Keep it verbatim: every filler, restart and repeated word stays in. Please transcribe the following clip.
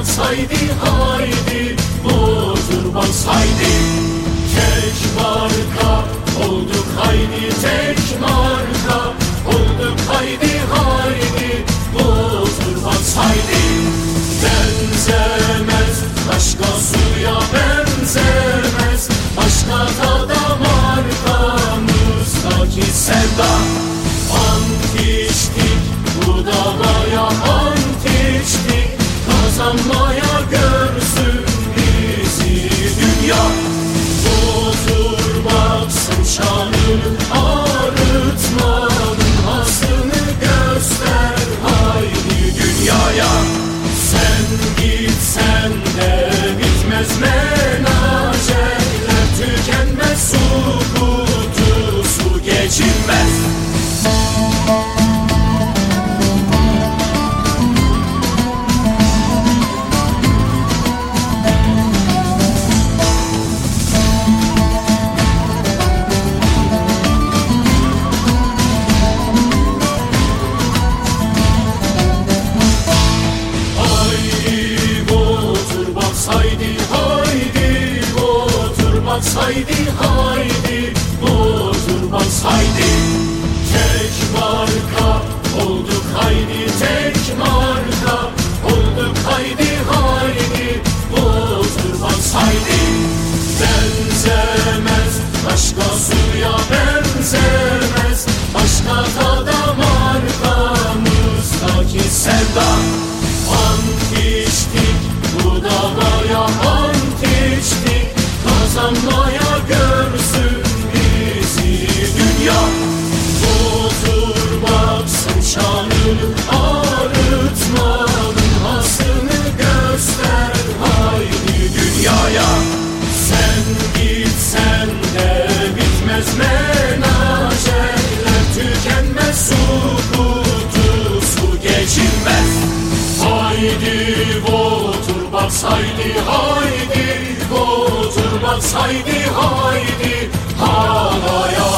bas haydi haydi, otur bas haydi. Tek marka olduk haydi, tek marka olduk haydi haydi, otur bas haydi. Benzemez başka suya benzemez, başka tada markamızdaki sevda. Ant içtik bu davaya, ant içtik kazanmaya, görsün bizi dünya. Otur baksın şanını, arıtmanın hasını göster haydi dünyaya. Sen gitsen de bitmez menajerler, tükenmez su kutusu geçilmez. Haydi haydi, otur bas haydi haydi, otur bas haydi. Tek marka olduk haydi, tek marka olduk haydi haydi, otur bas haydi. Benzemez başka suya benzemez, başka tada markamızdaki sevda. Ant içtik bu davaya, ant içtik kazanmaya, görsün bizi dünya. Otur baksın şanını, arıtmanın hasını göster haydi dünyaya. Sen gitsen de bitmez menajerler, tükenmez su kutusu geçilmez. Haydi otur bas haydi haydi, otur bas haydi haydi, halaya